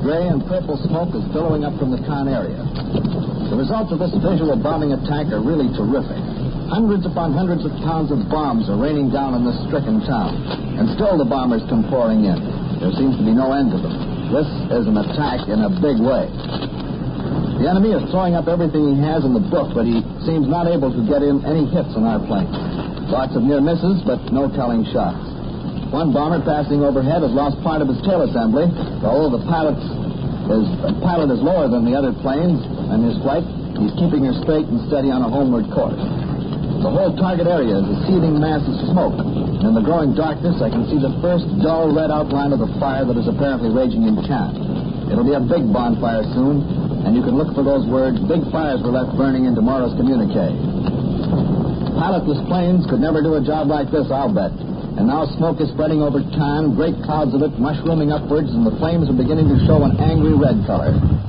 gray and purple smoke is billowing up from the town area. The results of this visual bombing attack are really terrific. Hundreds upon hundreds of pounds of bombs are raining down on this stricken town, and still the bombers come pouring in. There seems to be no end to them. This is an attack in a big way. The enemy is throwing up everything he has in the book, but he seems not able to get in any hits on our plane. Lots of near misses, but no telling shots. One bomber passing overhead has lost part of his tail assembly, although the pilot is lower than the other planes in his flight. He's keeping her straight and steady on a homeward course. The whole target area is a seething mass of smoke. In the growing darkness, I can see the first dull red outline of the fire that is apparently raging in camp. It'll be a big bonfire soon, and you can look for those words, "Big fires were left burning" in tomorrow's communique. Pilotless planes could never do a job like this, I'll bet. And now smoke is spreading over town, great clouds of it mushrooming upwards, and the flames are beginning to show an angry red color.